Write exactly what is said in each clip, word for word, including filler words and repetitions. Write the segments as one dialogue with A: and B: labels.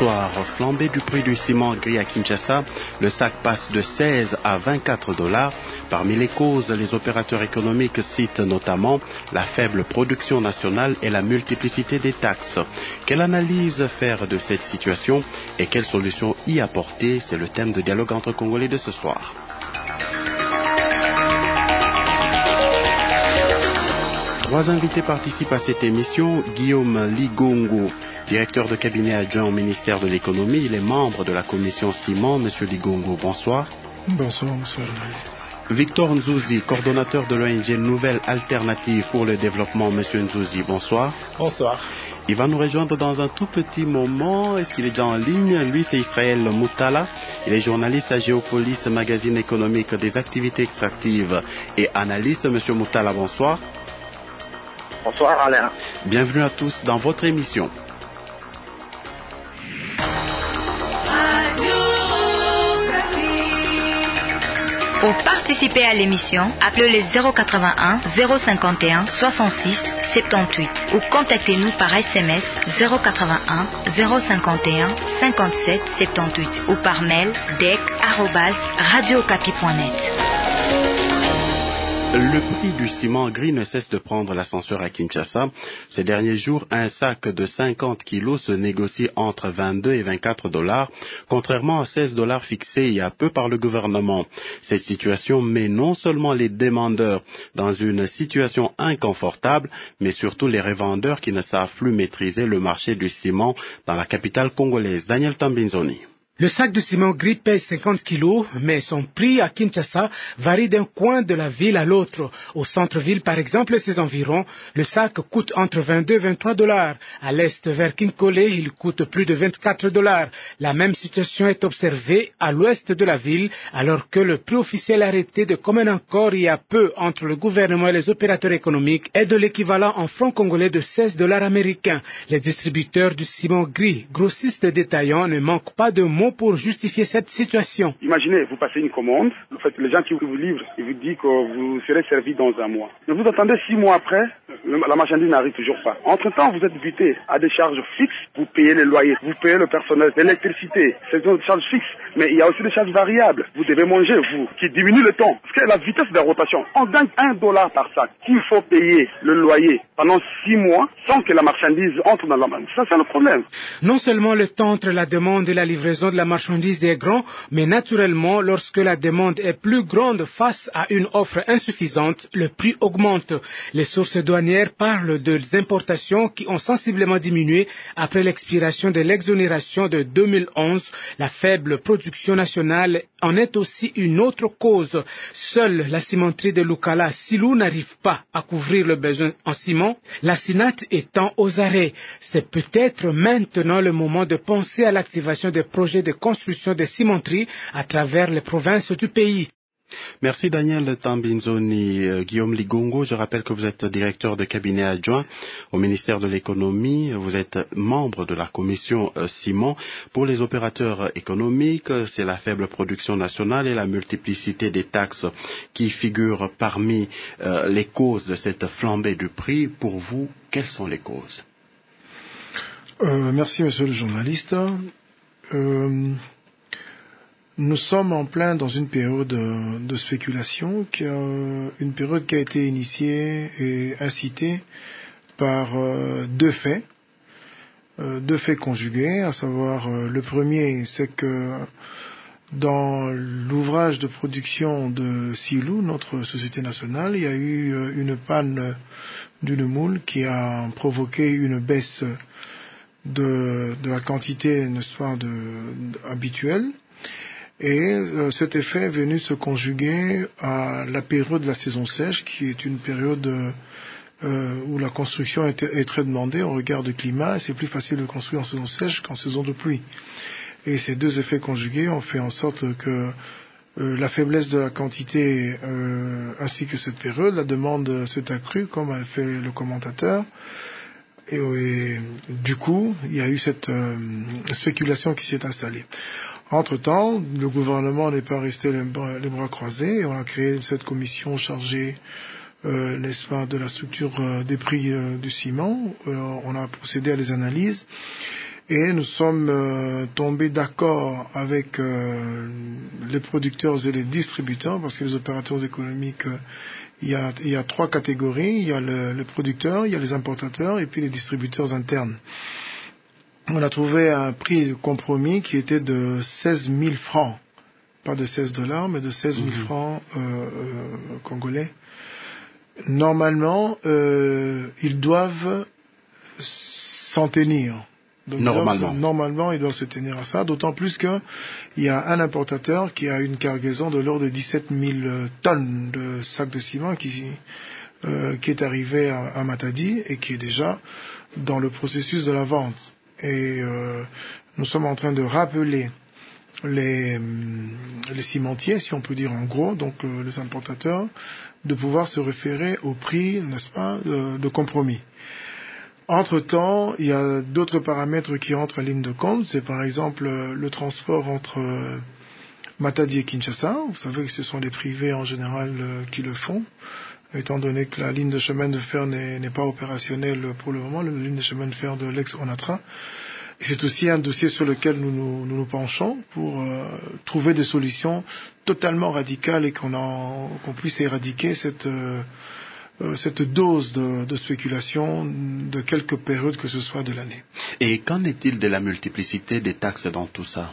A: bonsoir. Flambée du prix du ciment gris à Kinshasa, le sac passe de seize à vingt-quatre dollars. Parmi les causes, les opérateurs économiques citent notamment la faible production nationale et la multiplicité des taxes. Quelle analyse faire de cette situation et quelles solutions y apporter? C'est le thème de dialogue entre Congolais de ce soir. Trois invités participent à cette émission. Guillaume Ligongo, directeur de cabinet adjoint au ministère de l'économie. Il est membre de la commission ciment. Monsieur Ligongo, bonsoir.
B: Bonsoir, monsieur le journaliste.
A: Victor Nzouzi, coordonnateur de l'O N G Nouvelle Alternative pour le Développement. Monsieur Nzouzi, bonsoir.
C: Bonsoir.
A: Il va nous rejoindre dans un tout petit moment. Est-ce qu'il est déjà en ligne? Lui, c'est Israël Moutala. Il est journaliste à Géopolis, magazine économique des activités extractives et analyste. Monsieur Moutala, bonsoir.
D: Bonsoir Alain.
A: Bienvenue à tous dans votre émission.
E: Pour participer à l'émission, appelez le zéro quatre-vingt-un zéro cinquante et un soixante-six soixante-dix-huit ou contactez-nous par S M S zéro quatre-vingt-un zéro cinquante et un cinquante-sept soixante-dix-huit ou par mail d e c arobase radio okapi point net.
A: Le prix du ciment gris ne cesse de prendre l'ascenseur à Kinshasa. Ces derniers jours, un sac de cinquante kilos se négocie entre vingt-deux et vingt-quatre dollars, contrairement à seize dollars fixés il y a peu par le gouvernement. Cette situation met non seulement les demandeurs dans une situation inconfortable, mais surtout les revendeurs qui ne savent plus maîtriser le marché du ciment dans la capitale congolaise. Daniel Tambinzoni.
B: Le sac de ciment gris pèse cinquante kilos, mais son prix à Kinshasa varie d'un coin de la ville à l'autre. Au centre-ville, par exemple, et ses environs, le sac coûte entre vingt-deux et vingt-trois dollars. À l'est, vers Kinkole, il coûte plus de vingt-quatre dollars. La même situation est observée à l'ouest de la ville, alors que le prix officiel arrêté de commun accord il y a peu entre le gouvernement et les opérateurs économiques est de l'équivalent en francs congolais de seize dollars américains. Les distributeurs du ciment gris, grossistes et détaillants, ne manquent pas de mots pour justifier cette situation.
F: Imaginez, vous passez une commande, en fait, les gens qui vous livrent, ils vous disent que vous serez servi dans un mois. Mais vous attendez six mois après, la marchandise n'arrive toujours pas. Entre-temps, vous êtes buté à des charges fixes, vous payez les loyers, vous payez le personnel, l'électricité, c'est des charges fixes, mais il y a aussi des charges variables. Vous devez manger, vous, qui diminue le temps. Parce que la vitesse de rotation, on gagne un dollar par sac. Il faut payer le loyer pendant six mois sans que la marchandise entre dans la main. Ça, c'est le problème.
B: Non seulement le temps entre la demande et la livraison de la marchandise est grand, mais naturellement, lorsque la demande est plus grande face à une offre insuffisante, le prix augmente. Les sources douanières parlent des importations qui ont sensiblement diminué après l'expiration de l'exonération de deux mille onze. La faible production nationale en est aussi une autre cause. Seule la cimenterie de Lukala, Silou, n'arrive pas à couvrir le besoin en ciment, la SINAT étant aux arrêts. C'est peut-être maintenant le moment de penser à l'activation des projets de construction de cimenteries à travers les provinces du pays.
A: Merci Daniel Tambinzoni. Euh, Guillaume Ligongo, je rappelle que vous êtes directeur de cabinet adjoint au ministère de l'économie. Vous êtes membre de la commission euh, ciment. Pour les opérateurs économiques, c'est la faible production nationale et la multiplicité des taxes qui figurent parmi euh, les causes de cette flambée du prix. Pour vous, quelles sont les causes?
C: euh, Merci monsieur le journaliste. Euh, Nous sommes en plein dans une période de spéculation, qui a, une période qui a été initiée et incitée par euh, deux faits, euh, deux faits conjugués, à savoir euh, le premier, c'est que dans l'ouvrage de production de Silou, notre société nationale, il y a eu une panne d'une moule qui a provoqué une baisse de, de la quantité, n'est-ce pas, de, de, habituelle. Et euh, cet effet est venu se conjuguer à la période de la saison sèche, qui est une période euh, où la construction est, est très demandée au regard du climat, et c'est plus facile de construire en saison sèche qu'en saison de pluie. Et ces deux effets conjugués ont fait en sorte que euh, la faiblesse de la quantité euh, ainsi que cette période, la demande s'est accrue, comme a fait le commentateur. Et, et du coup, il y a eu cette euh, spéculation qui s'est installée. Entre-temps, le gouvernement n'est pas resté les bras, les bras croisés et on a créé cette commission chargée, euh, n'est-ce pas, de la structure euh, des prix euh, du ciment. Euh, on a procédé à des analyses Et nous sommes euh, tombés d'accord avec euh, les producteurs et les distributeurs, parce que les opérateurs économiques, euh, il, y a, il y a trois catégories. Il y a le, le producteur, il y a les importateurs et puis les distributeurs internes. On a trouvé un prix de compromis qui était de seize mille francs. Pas de seize dollars, mais de seize mille mmh. francs euh, euh, congolais. Normalement, euh, ils doivent s'en tenir. Donc,
A: normalement.
C: Ils doivent, normalement, ils doivent se tenir à ça, d'autant plus qu'il y a un importateur qui a une cargaison de l'ordre de dix-sept mille tonnes de sacs de ciment qui, euh, qui est arrivé à, à Matadi et qui est déjà dans le processus de la vente. Et euh, nous sommes en train de rappeler les, les cimentiers, si on peut dire en gros, donc euh, les importateurs, de pouvoir se référer au prix, n'est-ce pas, de, de compromis. Entre-temps, il y a d'autres paramètres qui entrent en ligne de compte. C'est par exemple le transport entre Matadi et Kinshasa. Vous savez que ce sont les privés en général qui le font, étant donné que la ligne de chemin de fer n'est, n'est pas opérationnelle pour le moment, la ligne de chemin de fer de l'ex-Onatra. Et c'est aussi un dossier sur lequel nous nous, nous, nous penchons pour euh, trouver des solutions totalement radicales et qu'on, en, qu'on puisse éradiquer cette... Euh, cette dose de, de spéculation de quelques périodes que ce soit de l'année.
A: Et qu'en est-il de la multiplicité des taxes dans tout ça?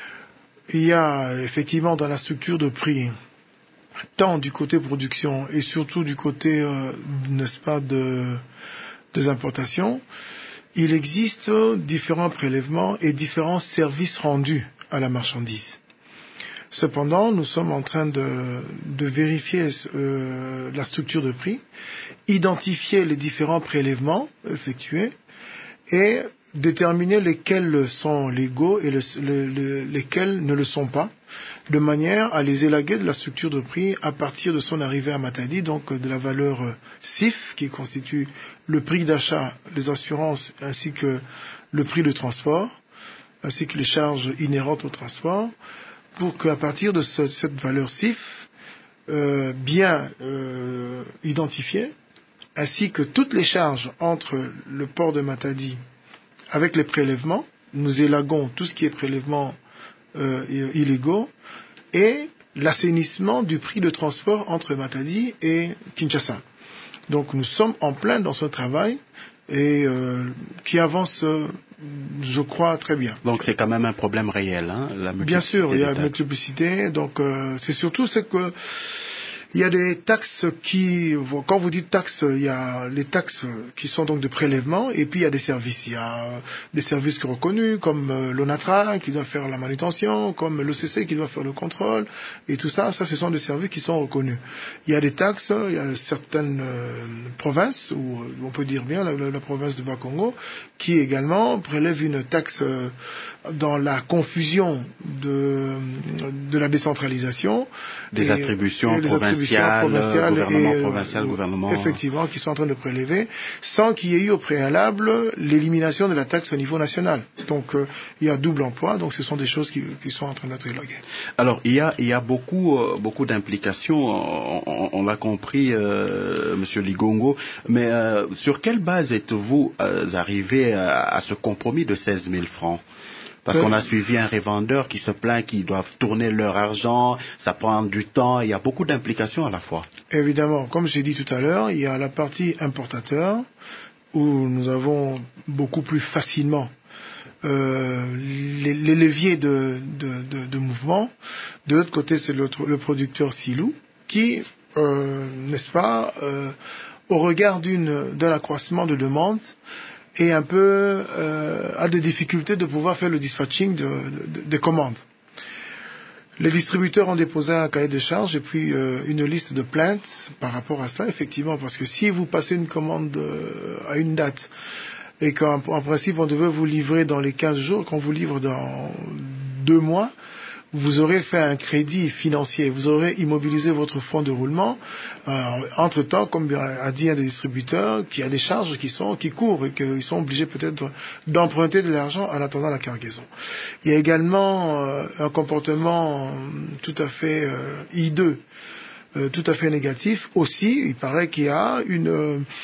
C: Il y a effectivement dans la structure de prix, tant du côté production et surtout du côté, euh, n'est-ce pas, de, des importations, il existe différents prélèvements et différents services rendus à la marchandise. Cependant, nous sommes en train de, de vérifier euh, la structure de prix, identifier les différents prélèvements effectués et déterminer lesquels sont légaux et le, le, le, lesquels ne le sont pas, de manière à les élaguer de la structure de prix à partir de son arrivée à Matadi, donc de la valeur C I F qui constitue le prix d'achat, les assurances ainsi que le prix de transport, ainsi que les charges inhérentes au transport, pour qu'à partir de ce, cette valeur C I F euh, bien euh, identifiée, ainsi que toutes les charges entre le port de Matadi avec les prélèvements, nous élaguons tout ce qui est prélèvements euh, illégaux, et l'assainissement du prix de transport entre Matadi et Kinshasa. Donc nous sommes en plein dans ce travail et euh, qui avance, euh, je crois, très bien.
A: Donc c'est quand même un problème réel, hein, la multiplicité.
C: Bien sûr, il y a
A: une
C: multiplicité. Donc euh, c'est surtout c'est que il y a des taxes qui, quand vous dites taxes, il y a les taxes qui sont donc de prélèvement, et puis il y a des services. Il y a des services reconnus, comme l'ONATRA qui doit faire la manutention, comme l'O C C qui doit faire le contrôle, et tout ça, ça ce sont des services qui sont reconnus. Il y a des taxes, il y a certaines euh, provinces, ou on peut dire bien la, la, la province de Bas-Congo, qui également prélève une taxe euh, dans la confusion de, de la décentralisation.
A: Des
C: et,
A: attributions
C: et
A: provinciales,
C: provinciales,
A: gouvernement
C: et,
A: provincial,
C: euh,
A: gouvernement...
C: Effectivement, qui sont en train de prélever, sans qu'il y ait eu au préalable l'élimination de la taxe au niveau national. Donc, euh, il y a double emploi, donc ce sont des choses qui, qui sont en train d'être élaguées.
A: Alors, il y a, il y a beaucoup, euh, beaucoup d'implications, on, on, on l'a compris, euh, Monsieur Ligongo, mais euh, sur quelle base êtes-vous euh, arrivé à, à ce compromis de seize mille francs? Parce qu'on a suivi un revendeur qui se plaint qu'ils doivent tourner leur argent, ça prend du temps, il y a beaucoup d'implications à la fois.
C: Évidemment, comme j'ai dit tout à l'heure, il y a la partie importateur, où nous avons beaucoup plus facilement euh, les, les leviers de, de, de, de mouvement. De l'autre côté, c'est le, le producteur Silou, qui, euh, n'est-ce pas, euh, au regard d'une, d'un accroissement de demande, et un peu euh, a des difficultés de pouvoir faire le dispatching de, de, de commandes. Les distributeurs ont déposé un cahier de charges et puis euh, une liste de plaintes par rapport à cela, effectivement, parce que si vous passez une commande euh, à une date et qu'en en principe on devait vous livrer dans les quinze jours, qu'on vous livre dans deux mois, vous aurez fait un crédit financier, vous aurez immobilisé votre fonds de roulement. Euh, entre-temps, comme a dit un des distributeurs, qu'il y a des charges qui sont qui courent et qu'ils sont obligés peut-être d'emprunter de l'argent en attendant la cargaison. Il y a également euh, un comportement tout à fait euh, hideux, euh, tout à fait négatif. Aussi, il paraît qu'il y a une... Euh,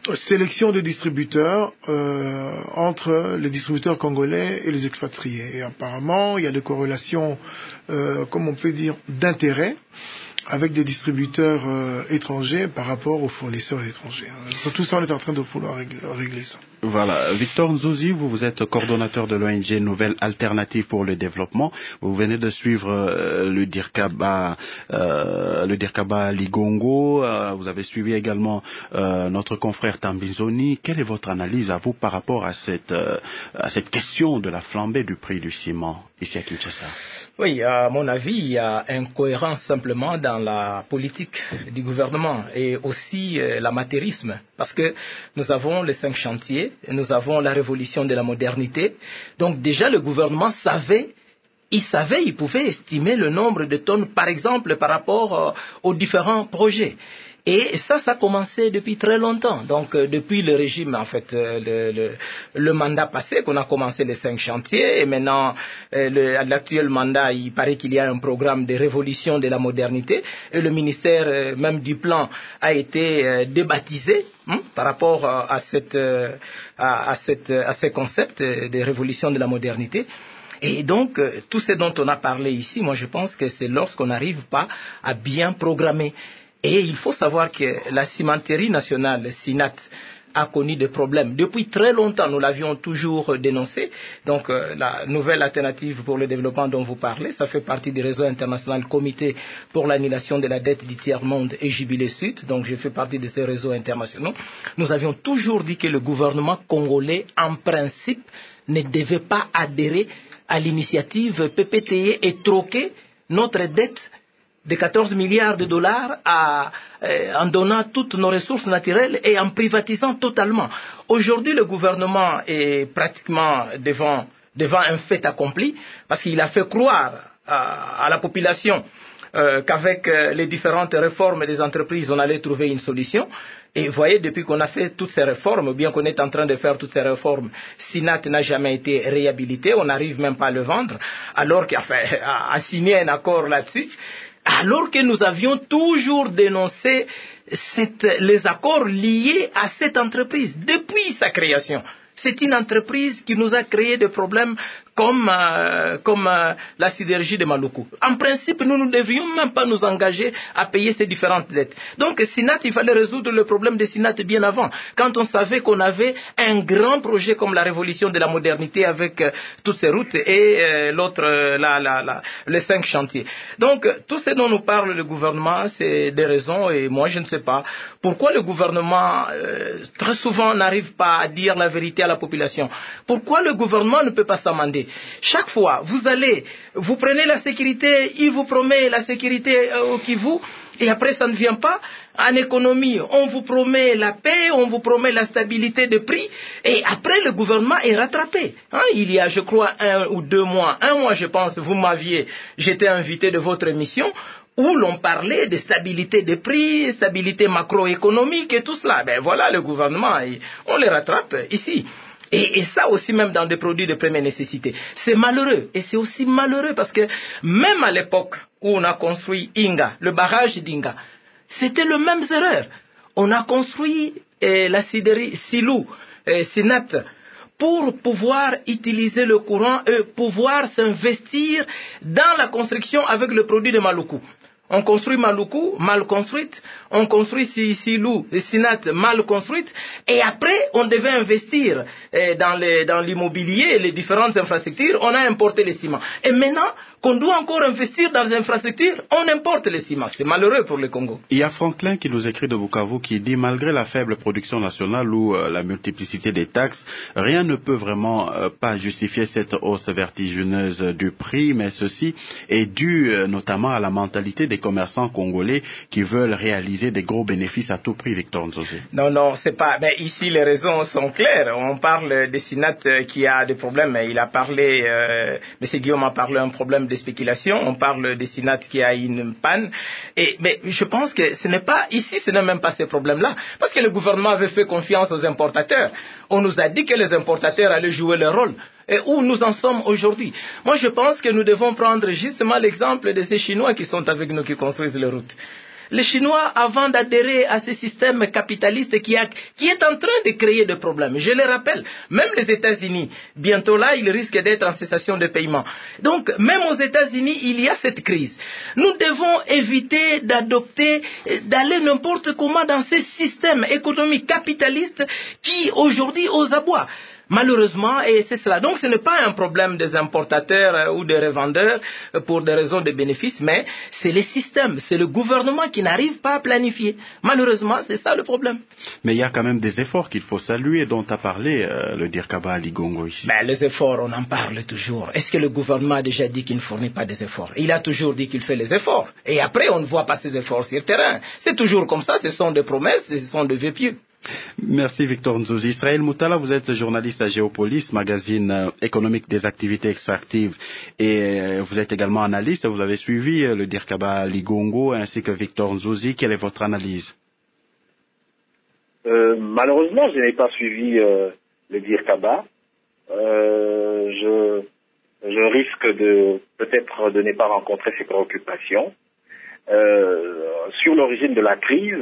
C: sélection de distributeurs euh, entre les distributeurs congolais et les expatriés. Et apparemment, il y a des corrélations, euh, comme on peut dire, d'intérêt avec des distributeurs euh, étrangers par rapport aux fournisseurs étrangers. Sur tout ça, on est en train de vouloir régler, régler ça.
A: Voilà. Victor Nzouzi, vous, vous êtes coordonnateur de l'O N G Nouvelle Alternative pour le Développement. Vous venez de suivre euh, le Dirkaba, euh, le Dirkaba Ligongo. Euh, vous avez suivi également euh, notre confrère Tambizoni. Quelle est votre analyse à vous par rapport à cette, euh, à cette question de la flambée du prix du ciment ici à Kinshasa?
G: Oui, à mon avis, il y a incohérence simplement dans la politique du gouvernement et aussi euh, l'amateurisme. Parce que nous avons les cinq chantiers, nous avons la révolution de la modernité. Donc déjà, le gouvernement savait, il savait, il pouvait estimer le nombre de tonnes, par exemple, par rapport euh, aux différents projets. Et ça, ça a commencé depuis très longtemps. Donc, euh, depuis le régime, en fait, euh, le, le, le mandat passé, qu'on a commencé les cinq chantiers, et maintenant, euh, le, à l'actuel mandat, il paraît qu'il y a un programme de révolution de la modernité, et le ministère euh, même du plan a été euh, débaptisé hein, par rapport euh, à, cette, euh, à, à, cette, à ces concepts de révolution de la modernité. Et donc, euh, tout ce dont on a parlé ici, moi je pense que c'est lorsqu'on n'arrive pas à bien programmer. Et il faut savoir que la cimenterie nationale, SINAT, a connu des problèmes. Depuis très longtemps, nous l'avions toujours dénoncé. Donc, euh, la nouvelle alternative pour le développement dont vous parlez, ça fait partie du réseau international Comité pour l'annulation de la dette du tiers-monde et Jubilé Sud. Donc, je fais partie de ces réseaux internationaux. Nous avions toujours dit que le gouvernement congolais, en principe, ne devait pas adhérer à l'initiative P P T E et troquer notre dette de quatorze milliards de dollars à, euh, en donnant toutes nos ressources naturelles et en privatisant totalement. Aujourd'hui, le gouvernement est pratiquement devant, devant un fait accompli parce qu'il a fait croire à, à la population euh, qu'avec euh, les différentes réformes des entreprises, on allait trouver une solution. Et vous voyez, depuis qu'on a fait toutes ces réformes, bien qu'on est en train de faire toutes ces réformes, SINAT n'a jamais été réhabilité, on n'arrive même pas à le vendre, alors qu'il a, fait, a, a signé un accord là-dessus. Alors que nous avions toujours dénoncé cette, les accords liés à cette entreprise depuis sa création. C'est une entreprise qui nous a créé des problèmes comme, euh, comme euh, la sidérurgie de Maluku. En principe, nous ne devions même pas nous engager à payer ces différentes dettes. Donc, SINAT, il fallait résoudre le problème de SINAT bien avant. Quand on savait qu'on avait un grand projet comme la révolution de la modernité avec euh, toutes ces routes et euh, l'autre, euh, la, la, la, les cinq chantiers. Donc, tout ce dont nous parle le gouvernement, c'est des raisons et moi, je ne sais pas pourquoi le gouvernement, euh, très souvent, n'arrive pas à dire la vérité à la population. Pourquoi le gouvernement ne peut pas s'amender? Chaque fois, vous allez, vous prenez la sécurité, il vous promet la sécurité au Kivu, et après ça ne vient pas. En économie, on vous promet la paix, on vous promet la stabilité de prix, et après le gouvernement est rattrapé. Hein, il y a, je crois, un ou deux mois, un mois, je pense, vous m'aviez, j'étais invité de votre émission, où l'on parlait de stabilité des prix, stabilité macroéconomique et tout cela. Ben voilà, le gouvernement, on les rattrape ici. Et, et ça aussi même dans des produits de première nécessité. C'est malheureux. Et c'est aussi malheureux parce que même à l'époque où on a construit Inga, le barrage d'Inga, c'était le même erreur. On a construit eh, la sidérie Silou, eh, Sinat, pour pouvoir utiliser le courant et pouvoir s'investir dans la construction avec le produit de Maluku. On construit Maluku, mal construite, on construit Silou et Sinat, mal construite, et après on devait investir eh, dans, les, dans l'immobilier et les différentes infrastructures, on a importé les ciments. Et maintenant qu'on doit encore investir dans les infrastructures, on importe les ciments. C'est malheureux pour le Congo.
A: Il y a Franklin qui nous écrit de Bukavu qui dit malgré la faible production nationale ou euh, la multiplicité des taxes, rien ne peut vraiment euh, pas justifier cette hausse vertigineuse du prix, mais ceci est dû euh, notamment à la mentalité des commerçants congolais qui veulent réaliser des gros bénéfices à tout prix, Victor Nzouzi.
G: Non, non, c'est pas. Mais ici, les raisons sont claires. On parle de Sinat qui a des problèmes. Il a parlé, euh, M. Guillaume a parlé d'un problème de spéculation. On parle de Sinat qui a une panne. Et, mais je pense que ce n'est pas, ici, ce n'est même pas ce problème-là. Parce que le gouvernement avait fait confiance aux importateurs. On nous a dit que les importateurs allaient jouer leur rôle. Et où nous en sommes aujourd'hui. Moi, je pense que nous devons prendre justement l'exemple de ces Chinois qui sont avec nous, qui construisent les routes. Les Chinois, avant d'adhérer à ce système capitaliste qui, a, qui est en train de créer des problèmes, je le rappelle, même les États-Unis, bientôt là, ils risquent d'être en cessation de paiement. Donc, même aux États-Unis, il y a cette crise. Nous devons éviter d'adopter, d'aller n'importe comment dans ces systèmes économiques capitalistes qui, aujourd'hui, aux abois. Malheureusement, et c'est cela. Donc, ce n'est pas un problème des importateurs ou des revendeurs pour des raisons de bénéfices, mais c'est les systèmes, c'est le gouvernement qui n'arrive pas à planifier. Malheureusement, c'est ça le problème.
A: Mais il y a quand même des efforts qu'il faut saluer, dont a parlé euh, le Dirkaba Ali Gongo ici.
G: Ben, les efforts, on en parle toujours. Est-ce que le gouvernement a déjà dit qu'il ne fournit pas des efforts? Il a toujours dit qu'il fait les efforts. Et après, on ne voit pas ces efforts sur le terrain. C'est toujours comme ça, ce sont des promesses, ce sont des vœux pieux.
A: Merci Victor Nzouzi. Israël Moutala, vous êtes journaliste à Géopolis, magazine euh, économique des activités extractives, et euh, vous êtes également analyste. Vous avez suivi euh, le Dirkaba Ali Gongo ainsi que Victor Nzouzi. Quelle est votre analyse?
D: euh, Malheureusement, je n'ai pas suivi euh, le Dirkaba. Euh, je, je risque de peut-être de ne pas rencontrer ses préoccupations. Euh, sur l'origine de la crise,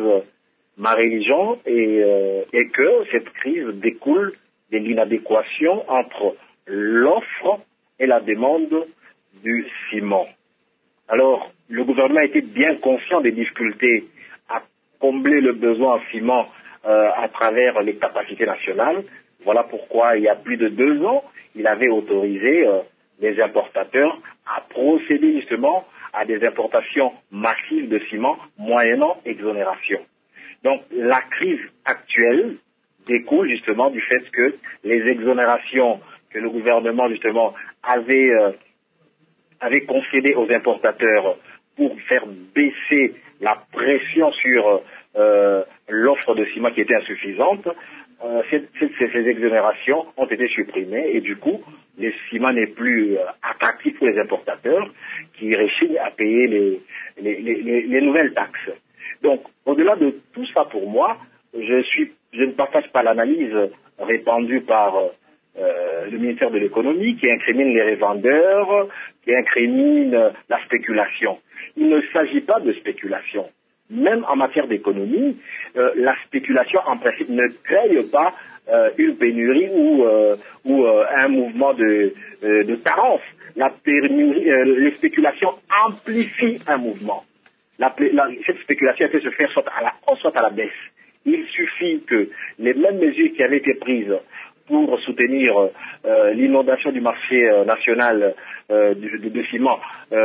D: ma religion est, euh, est que cette crise découle de l'inadéquation entre l'offre et la demande du ciment. Alors, le gouvernement était bien conscient des difficultés à combler le besoin en ciment euh, à travers les capacités nationales. Voilà pourquoi, il y a plus de deux ans, il avait autorisé euh, les importateurs à procéder justement à des importations massives de ciment moyennant exonération. Donc, la crise actuelle découle justement du fait que les exonérations que le gouvernement justement avait, euh, avait concédées aux importateurs pour faire baisser la pression sur euh, l'offre de ciment qui était insuffisante, euh, ces, ces, ces exonérations ont été supprimées et du coup, le ciment n'est plus euh, attractif pour les importateurs qui réussissent à payer les, les, les, les nouvelles taxes. Donc, au-delà de tout ça, pour moi, je suis, je ne partage pas l'analyse répandue par euh, le ministère de l'économie qui incrimine les revendeurs, qui incrimine euh, la spéculation. Il ne s'agit pas de spéculation. Même en matière d'économie, euh, la spéculation, en principe, ne crée pas euh, une pénurie ou, euh, ou euh, un mouvement de, euh, de carence. La pénurie, euh, les spéculations amplifient un mouvement. La, la, cette spéculation peut se faire soit à la hausse, soit à la baisse. Il suffit que les mêmes mesures qui avaient été prises pour soutenir euh, l'inondation du marché euh, national euh, de, de, de ciment,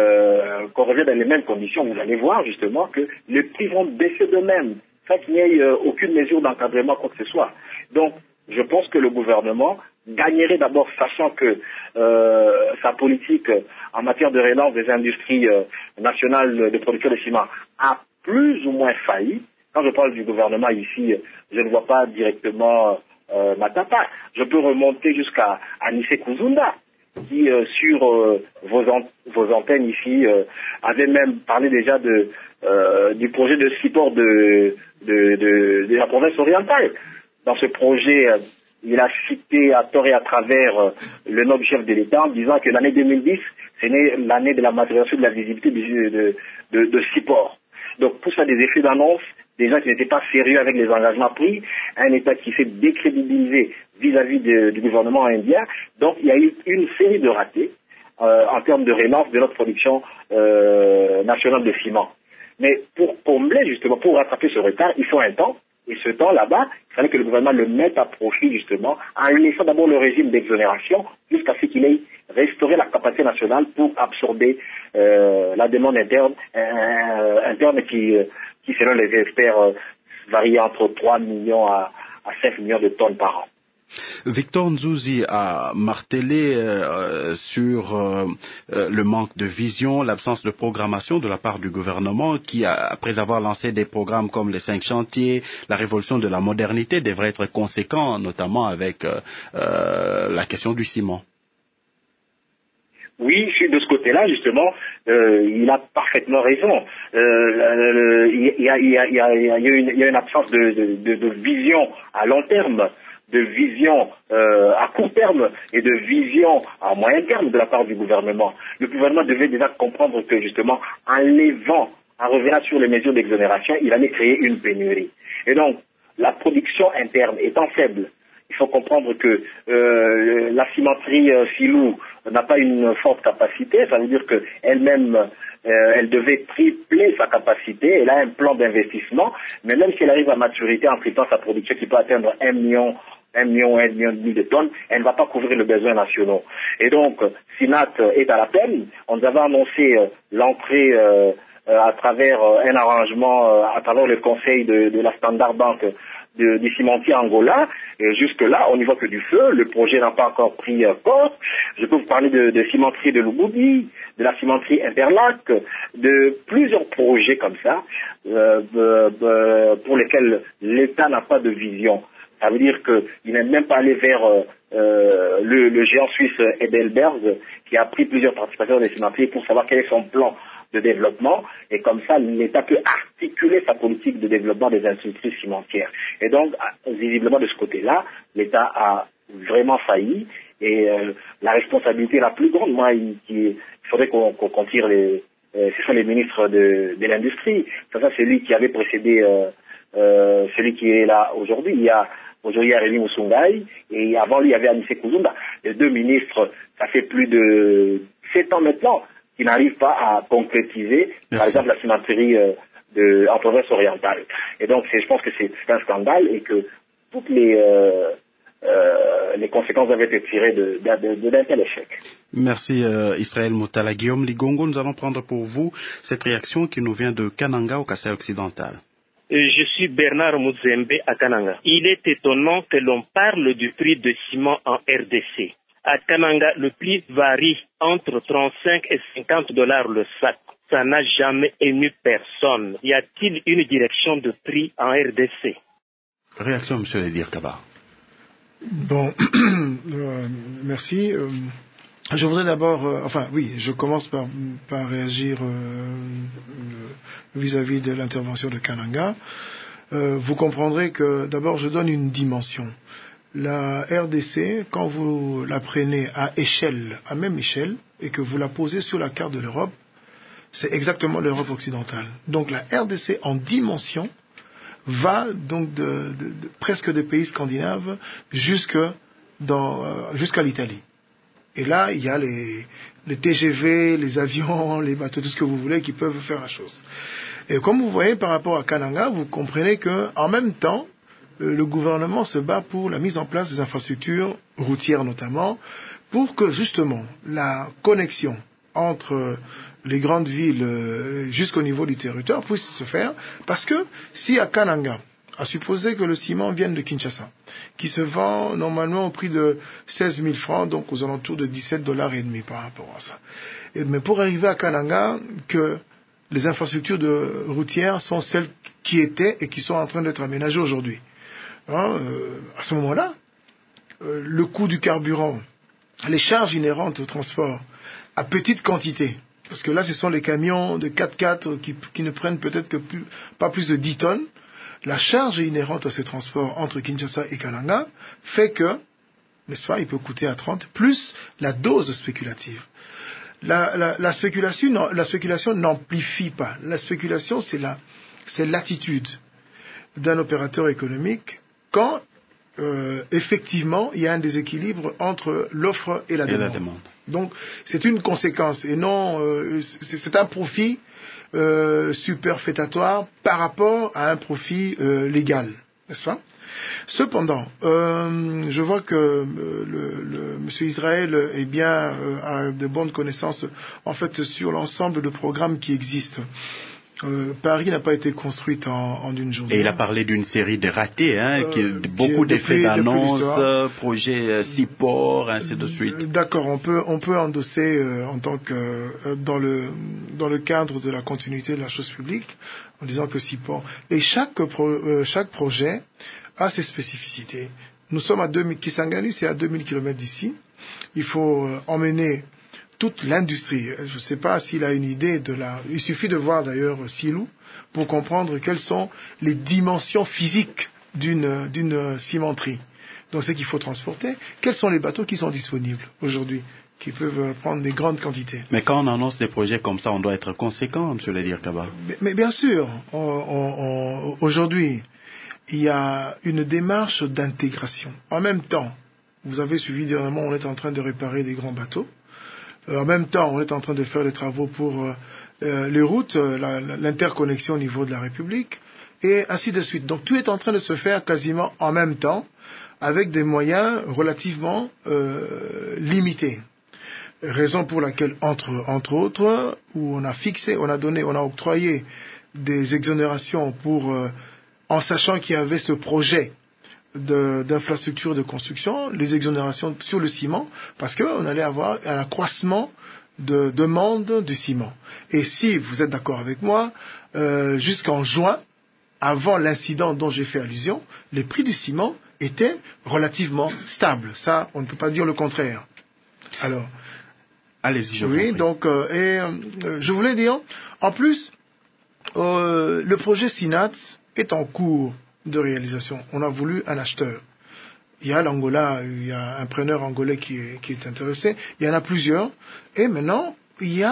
D: euh, qu'on revient dans les mêmes conditions, vous allez voir justement que les prix vont baisser d'eux-mêmes, sans qu'il n'y ait euh, aucune mesure d'encadrement, quoi que ce soit. Donc, je pense que le gouvernement gagnerait d'abord, sachant que euh, sa politique en matière de relance des industries euh, nationales de production de ciment a plus ou moins failli. Quand je parle du gouvernement ici, je ne vois pas directement euh, Matata. Je peux remonter jusqu'à Anissé Kouzounda, qui euh, sur euh, vos, an vos antennes ici euh, avait même parlé déjà de, euh, du projet de support de, de, de, de la province orientale. Dans ce projet, euh, il a cité à tort et à travers euh, le nom du chef de l'État en disant que l'année deux mille dix, c'est l'année de la maturation de la visibilité de, de, de, de support. Donc tout ça, des effets d'annonce, des gens qui n'étaient pas sérieux avec les engagements pris, un État qui s'est décrédibilisé vis-à-vis de, du gouvernement indien. Donc il y a eu une série de ratés euh, en termes de relance de notre production euh, nationale de ciment. Mais pour combler justement, pour rattraper ce retard, il faut un temps. Et ce temps là-bas, il fallait que le gouvernement le mette à profit justement en laissant d'abord le régime d'exonération jusqu'à ce qu'il ait restauré la capacité nationale pour absorber euh, la demande interne, euh, interne qui, qui, selon les experts, euh, varie entre trois millions à, à cinq millions de tonnes par an.
A: Victor Nzouzi a martelé euh, sur euh, le manque de vision, l'absence de programmation de la part du gouvernement qui, après avoir lancé des programmes comme les cinq chantiers, la révolution de la modernité, devrait être conséquent, notamment avec euh, euh, la question du ciment.
D: Oui, de ce côté-là, justement, euh, il a parfaitement raison. Euh, il y a, il y a, il y a, il y a, une, il y a une absence de, de, de, de vision à long terme, de vision euh, à court terme et de vision à moyen terme de la part du gouvernement. Le gouvernement devait déjà comprendre que, justement, en levant en revenant sur les mesures d'exonération, il allait créer une pénurie. Et donc, la production interne étant faible, il faut comprendre que euh, la cimenterie euh, Filou n'a pas une forte capacité, ça veut dire qu'elle-même, euh, elle devait tripler sa capacité, elle a un plan d'investissement, mais même si elle arrive à maturité en triplant sa production qui peut atteindre un million, un million, un million et demi de tonnes, elle ne va pas couvrir les besoins nationaux. Et donc, Sinat est à la peine. On nous avait annoncé euh, l'entrée euh, euh, à travers euh, un arrangement, euh, à travers le conseil de, de la Standard Bank de, des cimentiers Angola. Et jusque-là, on n'y voit que du feu. Le projet n'a pas encore pris euh, corps. Je peux vous parler de, de cimenterie de Lubudi, de la cimenterie Interlac, de plusieurs projets comme ça, euh, euh, euh, pour lesquels l'État n'a pas de vision. Ça veut dire qu'il n'est même pas allé vers euh, euh, le, le géant suisse Edelberg, qui a pris plusieurs participations des cimenteries pour savoir quel est son plan de développement, et comme ça, l'État peut articuler sa politique de développement des industries cimentières. Et donc, visiblement de ce côté-là, l'État a vraiment failli, et euh, la responsabilité la plus grande, moi, il, il faudrait qu'on qu'on, qu'on tire les... Euh, ce sont les ministres de, de l'industrie. Ça, ça c'est lui qui avait précédé euh, euh, celui qui est là aujourd'hui. Il y a aujourd'hui il y a Rémi Moussoungaï, et avant lui il y avait Anissé Kouzounda. Les deux ministres, ça fait plus de sept ans maintenant, qui n'arrivent pas à concrétiser, Merci. Par exemple, la cimenterie euh, de, en province orientale. Et donc, c'est, je pense que c'est, c'est un scandale et que toutes les, euh, euh, les conséquences doivent être tirées de, de, de, d'un tel échec.
A: Merci euh, Israël Moutala. Guillaume Ligongo, nous allons prendre pour vous cette réaction qui nous vient de Kananga au Kasaï occidental.
H: Je suis Bernard Muzembe à Kananga. Il est étonnant que l'on parle du prix de ciment en R D C. À Kananga, le prix varie entre trente-cinq et cinquante dollars le sac. Ça n'a jamais ému personne. Y a-t-il une direction de prix en R D C?
A: Réaction, M. Edir Kaba.
C: Bon, euh, merci. Euh, je voudrais d'abord, euh, enfin oui, je commence par, par réagir euh, euh, vis-à-vis de l'intervention de Kananga. Euh, vous comprendrez que d'abord je donne une dimension. La R D C, quand vous la prenez à échelle, à même échelle, et que vous la posez sur la carte de l'Europe, c'est exactement l'Europe occidentale. Donc la R D C en dimension va donc de, de, de presque des pays scandinaves jusque dans, euh, jusqu'à l'Italie. Et là, il y a les, les T G V, les avions, les bateaux, tout ce que vous voulez qui peuvent faire la chose. Et comme vous voyez par rapport à Kananga, vous comprenez que en même temps, le gouvernement se bat pour la mise en place des infrastructures routières notamment, pour que justement la connexion entre les grandes villes jusqu'au niveau du territoire puisse se faire, parce que si à Kananga, à supposer que le ciment vienne de Kinshasa, qui se vend normalement au prix de seize mille francs, donc aux alentours de dix-sept dollars et demi par rapport à ça. Et, mais pour arriver à Kananga, que les infrastructures de, routières sont celles qui étaient et qui sont en train d'être aménagées aujourd'hui. Hein, euh, à ce moment-là, euh, le coût du carburant, les charges inhérentes au transport à petite quantité, parce que là ce sont les camions de quatre-quatre qui, qui ne prennent peut-être que plus, pas plus de dix tonnes, la charge inhérente à ces transports entre Kinshasa et Kananga fait que, n'est-ce pas, il peut coûter à trente, plus la dose spéculative. La, la, la, spéculation, la spéculation n'amplifie pas. La spéculation, c'est, la, c'est l'attitude d'un opérateur économique quand euh, effectivement il y a un déséquilibre entre l'offre et la, et demande. la demande. Donc c'est une conséquence et non euh, c'est, c'est un profit euh, superfétatoire par rapport à un profit euh, légal, n'est-ce pas? Cependant, euh, je vois que euh, le, le M. Israël est bien euh, a de bonnes connaissances en fait sur l'ensemble de programmes qui existent. Euh, Paris n'a pas été construite en, en une journée.
A: Et il a parlé d'une série de ratés, hein, euh, qui, beaucoup qui, d'effets d'annonce, projet euh, six ports, ainsi de suite.
C: D'accord, on peut on peut endosser euh, en tant que euh, dans le dans le cadre de la continuité de la chose publique, en disant que six ports. Et chaque pro, euh, chaque projet a ses spécificités. Nous sommes à deux mille, Kisangani, c'est à deux mille kilomètres d'ici. Il faut euh, emmener toute l'industrie. Je ne sais pas s'il a une idée de la... Il suffit de voir d'ailleurs Silou pour comprendre quelles sont les dimensions physiques d'une, d'une cimenterie. Donc c'est qu'il faut transporter. Quels sont les bateaux qui sont disponibles aujourd'hui, qui peuvent prendre des grandes quantités?
A: Mais quand on annonce des projets comme ça, on doit être conséquent, M. le Dirkaba.
C: Mais, mais bien sûr, on, on, on, aujourd'hui, il y a une démarche d'intégration. En même temps, vous avez suivi dernièrement, on est en train de réparer des grands bateaux. Euh, en même temps, on est en train de faire des travaux pour euh, euh, les routes, euh, la, l'interconnexion au niveau de la République, et ainsi de suite. Donc tout est en train de se faire quasiment en même temps, avec des moyens relativement euh, limités. Raison pour laquelle, entre, entre autres, où on a fixé, on a donné, on a octroyé des exonérations pour, euh, en sachant qu'il y avait ce projet de, d'infrastructure de construction, les exonérations sur le ciment, parce qu'on allait avoir un accroissement de demande du ciment. Et si vous êtes d'accord avec moi, euh, jusqu'en juin, avant l'incident dont j'ai fait allusion, les prix du ciment étaient relativement stables. Ça, on ne peut pas dire le contraire. Alors,
A: allez-y, je
C: oui, donc, euh, et euh, je voulais dire, en plus, euh, le projet SINAT est en cours de réalisation. On a voulu un acheteur. Il y a l'Angola, il y a un preneur angolais qui est, qui est intéressé. Il y en a plusieurs. Et maintenant, il y a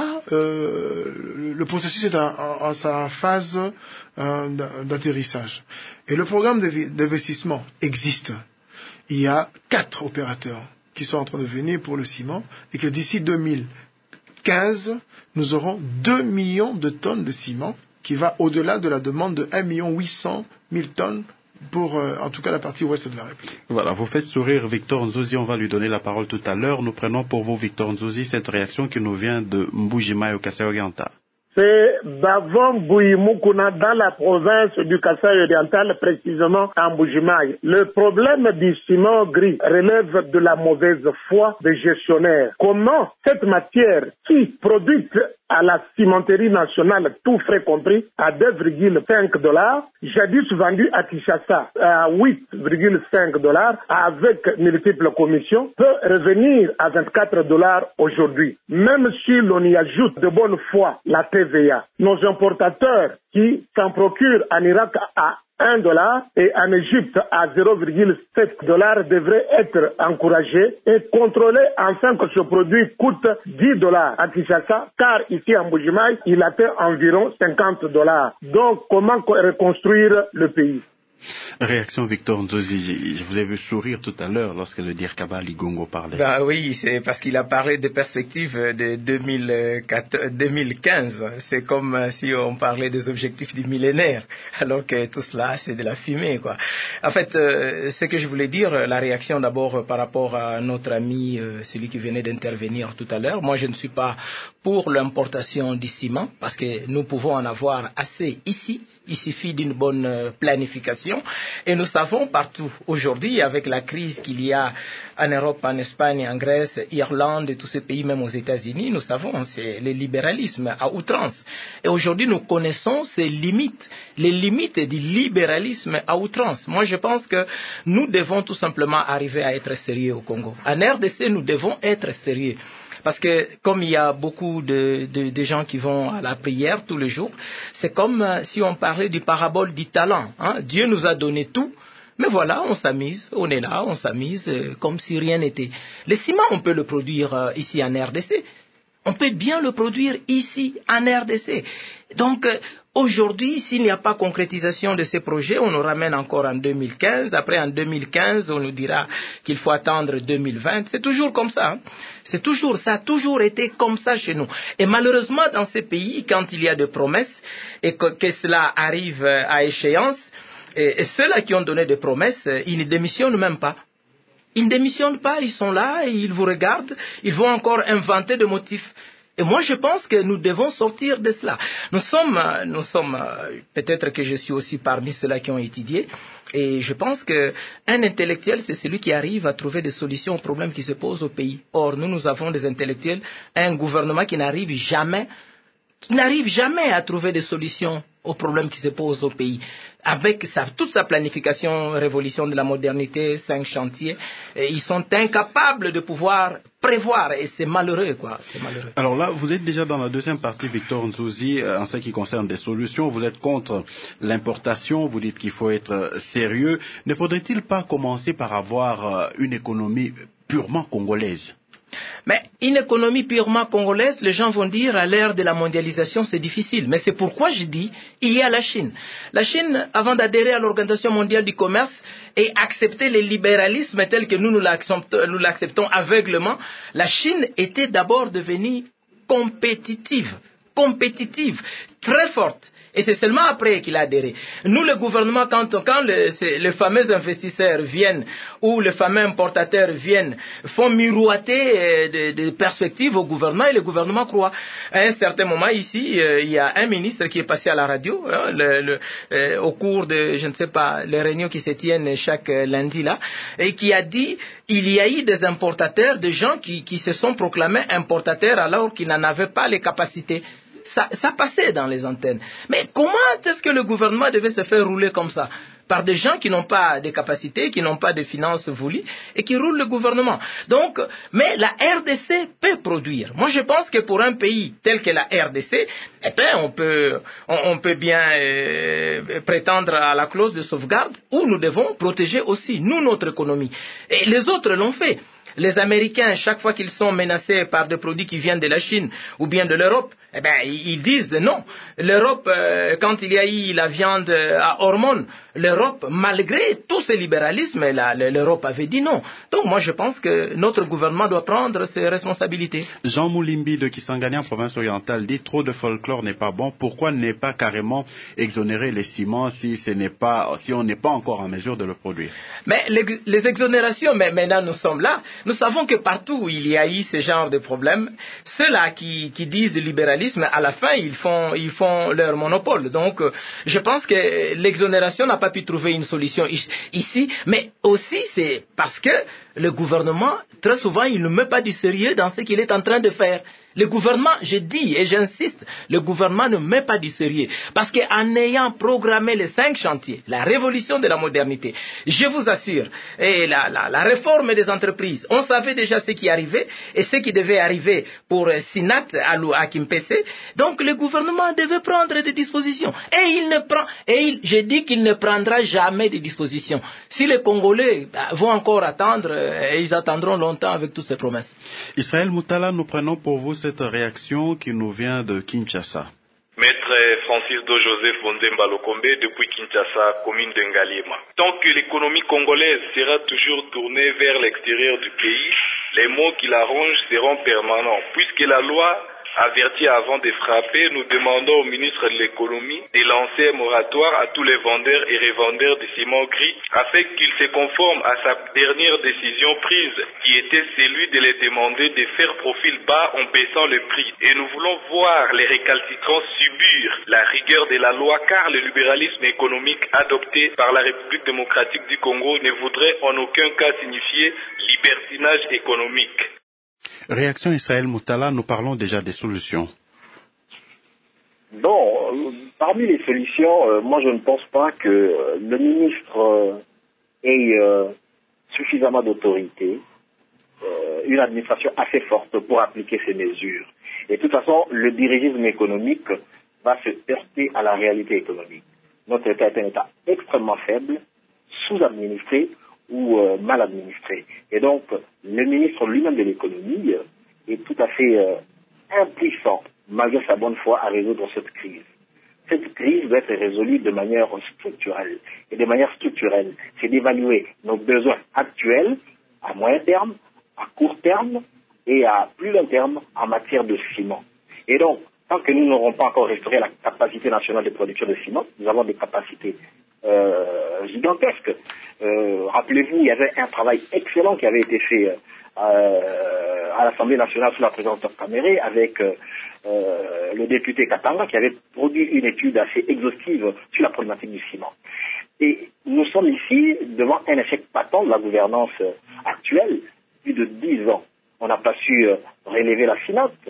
C: euh, le processus est en, en, en sa phase euh, d'atterrissage. Et le programme d'investissement existe. Il y a quatre opérateurs qui sont en train de venir pour le ciment et que d'ici deux mille quinze, nous aurons deux millions de tonnes de ciment qui va au-delà de la demande de un million huit cent mille tonnes pour, euh, en tout cas, la partie ouest de la République.
A: Voilà, vous faites sourire Victor Nzozi, on va lui donner la parole tout à l'heure. Nous prenons pour vous, Victor Nzozi, cette réaction qui nous vient de Mbujimai au Kasaï-Oriental.
I: C'est Bavon Bouyimoukuna dans la province du Kasaï-Oriental, précisément à Mbujimai. Le problème du ciment gris relève de la mauvaise foi des gestionnaires. Comment cette matière qui produite à la cimenterie nationale, tout frais compris, à deux virgule cinq dollars, jadis vendu à Kinshasa à huit virgule cinq dollars, avec multiples commissions, peut revenir à vingt-quatre dollars aujourd'hui. Même si l'on y ajoute de bonne foi la T V A, nos importateurs qui s'en procurent en Irak à un dollar et en Égypte à zéro virgule sept dollars devraient être encouragés et contrôlés afin que ce produit coûte dix dollars à Kinshasa, car ici à Mbujimai, il atteint environ cinquante dollars. Donc, comment reconstruire le pays?
A: Réaction Victor Nzozi, je vous ai vu sourire tout à l'heure lorsque le Dirkaba Ligongo parlait.
G: Ben oui, c'est parce qu'il a parlé des perspectives de deux mille quinze. C'est comme si on parlait des objectifs du millénaire, alors que tout cela, c'est de la fumée, quoi. En fait, euh, ce que je voulais dire, la réaction d'abord par rapport à notre ami, euh, celui qui venait d'intervenir tout à l'heure. Moi, je ne suis pas pour l'importation du ciment, parce que nous pouvons en avoir assez ici. Il suffit d'une bonne planification. Et nous savons partout aujourd'hui, avec la crise qu'il y a en Europe, en Espagne, en Grèce, Irlande et tous ces pays, même aux États-Unis, nous savons, c'est le libéralisme à outrance. Et aujourd'hui, nous connaissons ces limites, les limites du libéralisme à outrance. Moi, je pense que nous devons tout simplement arriver à être sérieux au Congo. En R D C, nous devons être sérieux. Parce que comme il y a beaucoup de, de, de gens qui vont à la prière tous les jours, c'est comme euh, si on parlait du parabole du talent. Hein. Dieu nous a donné tout, mais voilà, on s'amuse, on est là, on s'amuse euh, comme si rien n'était. Le ciment, on peut le produire euh, ici en R D C. On peut bien le produire ici en R D C. Donc, euh, aujourd'hui, s'il n'y a pas concrétisation de ces projets, on nous ramène encore en deux mille quinze. Après, en deux mille quinze, on nous dira qu'il faut attendre deux mille vingt. C'est toujours comme ça. Hein. C'est toujours, ça a toujours été comme ça chez nous. Et malheureusement, dans ces pays, quand il y a des promesses et que, que cela arrive à échéance, et, et ceux-là qui ont donné des promesses, ils ne démissionnent même pas. Ils ne démissionnent pas, ils sont là, et ils vous regardent, ils vont encore inventer des motifs. Et moi, je pense que nous devons sortir de cela. Nous sommes, nous sommes, peut-être que je suis aussi parmi ceux-là qui ont étudié, et je pense que un intellectuel, c'est celui qui arrive à trouver des solutions aux problèmes qui se posent au pays. Or, nous, nous avons des intellectuels, un gouvernement qui n'arrive jamais, qui n'arrive jamais à trouver des solutions aux problèmes qui se posent au pays. Avec sa, toute sa planification, révolution de la modernité, cinq chantiers, ils sont incapables de pouvoir prévoir et c'est malheureux, quoi. C'est malheureux.
A: Alors là, vous êtes déjà dans la deuxième partie, Victor Nzouzi, en ce qui concerne des solutions. Vous êtes contre l'importation, vous dites qu'il faut être sérieux. Ne faudrait-il pas commencer par avoir une économie purement congolaise?
G: Mais une économie purement congolaise, les gens vont dire à l'ère de la mondialisation, c'est difficile. Mais c'est pourquoi je dis, il y a la Chine. La Chine, avant d'adhérer à l'Organisation mondiale du commerce et accepter le libéralisme tel que nous nous l'acceptons, nous l'acceptons aveuglement, la Chine était d'abord devenue compétitive, compétitive, très forte. Et c'est seulement après qu'il a adhéré. Nous, le gouvernement, quand, quand le, les fameux investisseurs viennent ou les fameux importateurs viennent, font miroiter des de perspectives au gouvernement et le gouvernement croit. À un certain moment, ici, euh, il y a un ministre qui est passé à la radio hein, le, le, euh, au cours de, je ne sais pas, les réunions qui se tiennent chaque lundi là, et qui a dit il y a eu des importateurs, des gens qui, qui se sont proclamés importateurs alors qu'ils n'en avaient pas les capacités. Ça, ça passait dans les antennes. Mais comment est-ce que le gouvernement devait se faire rouler comme ça? Par des gens qui n'ont pas de capacités, qui n'ont pas de finances voulues et qui roulent le gouvernement. Donc, mais la R D C peut produire. Moi, je pense que pour un pays tel que la R D C, eh bien, on peut, on, on peut bien euh, prétendre à la clause de sauvegarde où nous devons protéger aussi, nous, notre économie. Et les autres l'ont fait. Les Américains, chaque fois qu'ils sont menacés par des produits qui viennent de la Chine ou bien de l'Europe, eh ben, ils disent non. L'Europe, euh, quand il y a eu la viande à hormones, l'Europe, malgré tout ce libéralisme, la, l'Europe avait dit non. Donc moi, je pense que notre gouvernement doit prendre ses responsabilités.
A: Jean Moulimbi de Kisangani en province orientale dit trop de folklore n'est pas bon. Pourquoi ne pas carrément exonérer les ciments si ce n'est pas, si on n'est pas encore en mesure de le produire?
G: Mais les, les exonérations, mais maintenant nous sommes là. Nous savons que partout où il y a eu ce genre de problème, ceux-là qui, qui disent libéralisme, à la fin, ils font, ils font leur monopole. Donc, je pense que l'exonération n'a pas pu trouver une solution ici, mais aussi c'est parce que le gouvernement, très souvent, il ne met pas du sérieux dans ce qu'il est en train de faire. Le gouvernement, je dis et j'insiste, le gouvernement ne met pas du sérieux. Parce qu'en ayant programmé les cinq chantiers, la révolution de la modernité, je vous assure, et la, la, la réforme des entreprises, on savait déjà ce qui arrivait et ce qui devait arriver pour Sinat à, à Kimpese. Donc le gouvernement devait prendre des dispositions. Et il ne prend, et il, je dis qu'il ne prendra jamais de dispositions. Si les Congolais bah, vont encore attendre, et ils attendront longtemps avec toutes ces promesses.
A: Israël Moutala, nous prenons pour vous cette réaction qui nous vient de Kinshasa.
J: Maître Francis Do Joseph Ondemba Lokombe depuis Kinshasa, commune de Ngaliema. Tant que l'économie congolaise sera toujours tournée vers l'extérieur du pays, les maux qui l'arrangent seront permanents, puisque la loi averti avant de frapper, nous demandons au ministre de l'économie de lancer un moratoire à tous les vendeurs et revendeurs de ciment gris afin qu'ils se conforment à sa dernière décision prise qui était celui de les demander de faire profil bas en baissant le prix. Et nous voulons voir les récalcitrants subir la rigueur de la loi car le libéralisme économique adopté par la République démocratique du Congo ne voudrait en aucun cas signifier libertinage économique.
A: Réaction Israël Moutala, nous parlons déjà des solutions.
D: Bon, euh, parmi les solutions, euh, moi je ne pense pas que euh, le ministre euh, ait euh, suffisamment d'autorité, euh, une administration assez forte pour appliquer ces mesures. Et de toute façon, le dirigisme économique va se heurter à la réalité économique. Notre État est un État extrêmement faible, sous-administré, ou euh, mal administré. Et donc, le ministre lui-même de l'économie euh, est tout à fait euh, impuissant, malgré sa bonne foi, à résoudre cette crise. Cette crise doit être résolue de manière structurelle. Et de manière structurelle, c'est d'évaluer nos besoins actuels, à moyen terme, à court terme et à plus long terme en matière de ciment. Et donc, tant que nous n'aurons pas encore restauré la capacité nationale de production de ciment, nous avons des capacités Euh, gigantesque. Euh, rappelez-vous, il y avait un travail excellent qui avait été fait euh, à l'Assemblée nationale sous la présidence de Kamere avec euh, euh, le député Katanga qui avait produit une étude assez exhaustive sur la problématique du ciment. Et nous sommes ici devant un échec patent de la gouvernance actuelle. Plus de dix ans, on n'a pas su euh, relever la finance.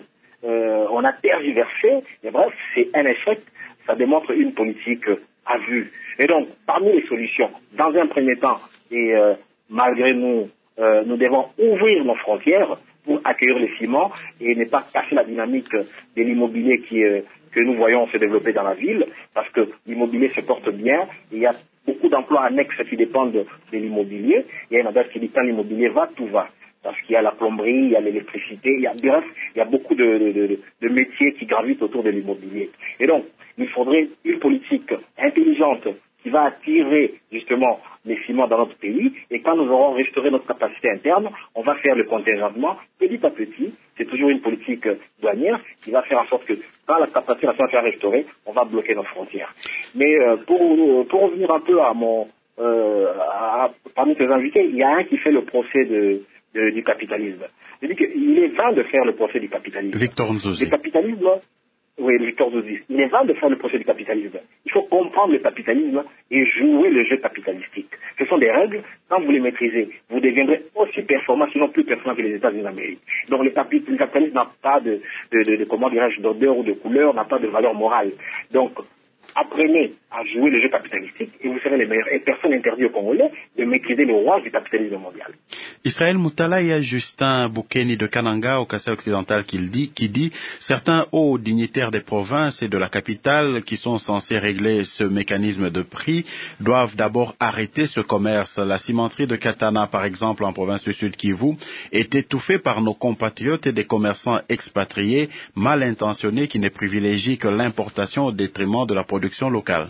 D: euh, on a tergiversé, et bref, c'est un échec, ça démontre une politique euh, à vue. Et donc, parmi les solutions, dans un premier temps, et euh, malgré nous, euh, nous devons ouvrir nos frontières pour accueillir les ciments et ne pas casser la dynamique de l'immobilier qui, euh, que nous voyons se développer dans la ville, parce que l'immobilier se porte bien, il y a beaucoup d'emplois annexes qui dépendent de, de l'immobilier. Il y a une adresse qui dit quand l'immobilier va, tout va. Parce qu'il y a la plomberie, il y a l'électricité, il y a, bref, il y a beaucoup de, de, de, de métiers qui gravitent autour de l'immobilier. Et donc, il faudrait une politique intelligente qui va attirer justement les ciments dans notre pays, et quand nous aurons restauré notre capacité interne, on va faire le contingentement petit à petit. C'est toujours une politique douanière qui va faire en sorte que quand la capacité nationale sera restaurée, on va bloquer nos frontières. Mais euh, pour, pour revenir un peu à mon, euh, à, parmi tes invités, il y a un qui fait le procès de, de, du capitalisme. Je dis qu'il est vain de faire le procès du capitalisme.
A: Victor Nzouzi.
D: Le capitalisme, oui, Victor Nzouzi. Il est vain de faire le procès du capitalisme. Il faut comprendre le capitalisme et jouer le jeu capitalistique. Ce sont des règles, quand vous les maîtrisez, vous deviendrez aussi performant, sinon plus performant que les États-Unis d'Amérique. Donc le capitalisme n'a pas de, de, de, de comment dirais-je, d'odeur ou de couleur, n'a pas de valeur morale. Donc, apprenez à jouer le jeu capitalistique et vous serez les meilleurs. Et personne n'interdit aux Congolais de maîtriser le roi du capitalisme mondial.
A: Israël Moutala, il y a Justin Boukeni de Kananga au Kassai occidental qui dit, qui dit certains hauts dignitaires des provinces et de la capitale qui sont censés régler ce mécanisme de prix doivent d'abord arrêter ce commerce. La cimenterie de Katana, par exemple, en province du Sud Kivu, est étouffée par nos compatriotes et des commerçants expatriés mal intentionnés qui ne privilégient que l'importation au détriment de la production locale.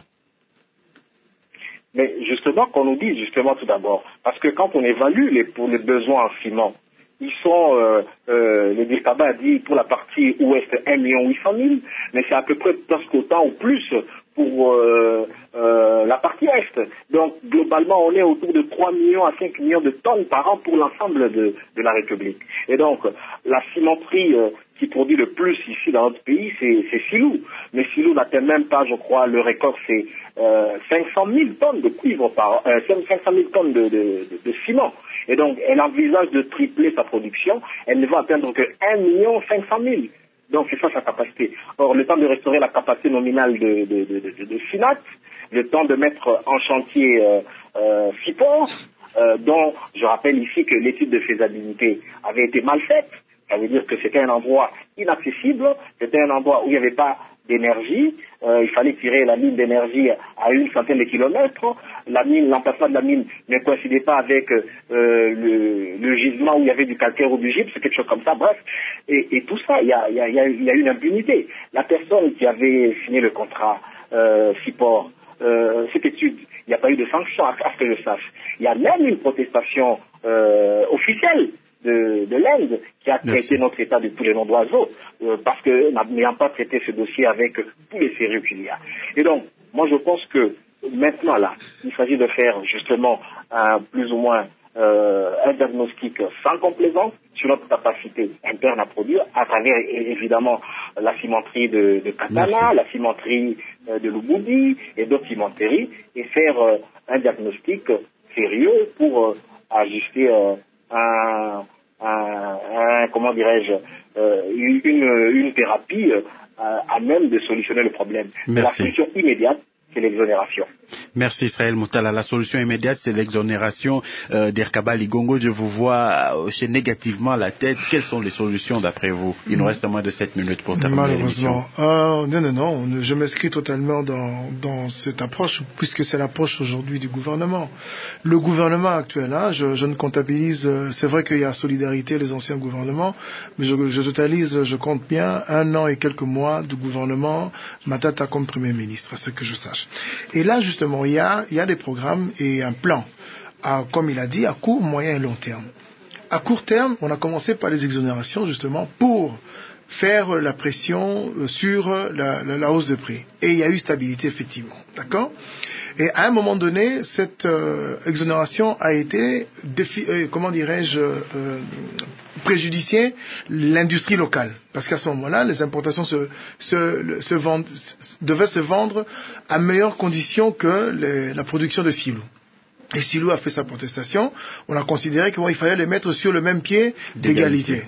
D: Mais justement, qu'on nous dise justement tout d'abord, parce que quand on évalue les, pour les besoins en ciment, ils sont, euh, euh, le Dirkaba a dit pour la partie ouest un million huit cent mille, mais c'est à peu près presque autant ou plus pour euh, euh, la partie est. Donc globalement, on est autour de trois millions à cinq millions de tonnes par an pour l'ensemble de, de la République. Et donc, la cimenterie euh, qui produit le plus ici dans notre pays, c'est, c'est Silou. Mais Silou n'atteint même pas, je crois, le record, c'est euh, cinq cent mille tonnes de cuivre par an, euh, cinq cent mille tonnes de, de, de, de ciment. Et donc, elle envisage de tripler sa production. Elle ne va atteindre que un million cinq cent mille. Donc, c'est ça sa capacité. Or, le temps de restaurer la capacité nominale de, de, de, de, de Sinat, le temps de mettre en chantier euh, euh, Sipor, euh, dont je rappelle ici que l'étude de faisabilité avait été mal faite. Ça veut dire que c'était un endroit inaccessible, c'était un endroit où il n'y avait pas d'énergie, euh, il fallait tirer la mine d'énergie à une centaine de kilomètres, la mine, l'emplacement de la mine ne coïncidait pas avec euh, le, le gisement où il y avait du calcaire ou du gypse, quelque chose comme ça, bref, et, et tout ça, il y a, y, a, y, a, y a une impunité. La personne qui avait signé le contrat euh, Sipor, euh, cette étude, il n'y a pas eu de sanction, à ce que je sache. Il y a même une protestation euh, officielle de, de l'Inde qui a traité Merci. Notre état de tous les noms d'oiseaux, euh, parce que n'ayant pas traité ce dossier avec euh, tous les sérieux qu'il y a. Et donc, moi je pense que maintenant là, il s'agit de faire justement un, plus ou moins euh, un diagnostic sans complaisance sur notre capacité interne à produire, à travers évidemment la cimenterie de, de Katana, Merci. La cimenterie euh, de Lubumbashi et d'autres cimenteries, et faire euh, un diagnostic sérieux pour euh, ajuster euh, un, un, un, comment dirais-je, euh, une, une thérapie euh, à même de solutionner le problème. La solution immédiate, c'est l'exonération.
A: Merci Israël Moutala. La solution immédiate, c'est l'exonération euh, d'Irkaba Ligongo. Je vous vois hocher négativement la tête. Quelles sont les solutions d'après vous? Il nous reste moins de sept minutes pour terminer l'émission.
C: Euh, non, non, non. Je m'inscris totalement dans, dans cette approche, puisque c'est l'approche aujourd'hui du gouvernement. Le gouvernement actuel, hein, je, je ne comptabilise, c'est vrai qu'il y a solidarité, les anciens gouvernements, mais je, je totalise, je compte bien un an et quelques mois de gouvernement Matata comme Premier ministre, à ce que je sache. Et là, justement, il y a, il y a des programmes et un plan, à, comme il a dit, à court, moyen et long terme. À court terme, on a commencé par les exonérations, justement, pour faire la pression sur la, la, la hausse de prix. Et il y a eu stabilité, effectivement. D'accord ? Et à un moment donné, cette euh, exonération a été, défi- euh, comment dirais-je, euh, préjudicier l'industrie locale. Parce qu'à ce moment-là, les importations se, se, se vendent, devaient se vendre à meilleures conditions que les, la production de Silou. Et Silou a fait sa protestation. On a considéré qu'il bon, fallait les mettre sur le même pied d'égalité. d'égalité.